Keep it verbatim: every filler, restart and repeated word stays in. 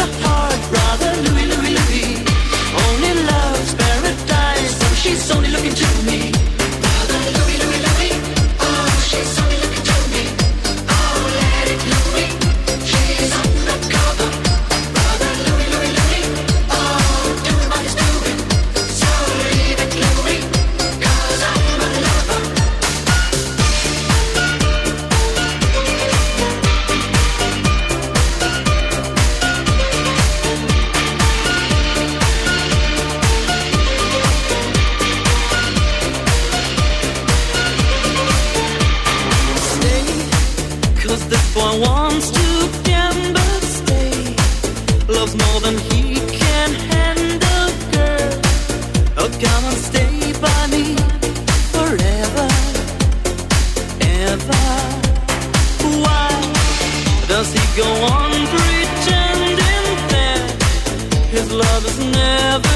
a hard brother, Louis, Louis, Louis. Only love's paradise, so she's only looking to me. Brother Louis, Louis, Louis. Oh, she's only looking to me. Oh, let it Louis. She's undercover. Brother Louis, Louis, Louis. Oh, doing what he's doing. So leave it Louis, 'cause I'm a lover. Boy wants to gamble, stay. Loves more than he can handle, girl. Oh, come and stay by me forever, ever. Why does he go on pretending that his love is never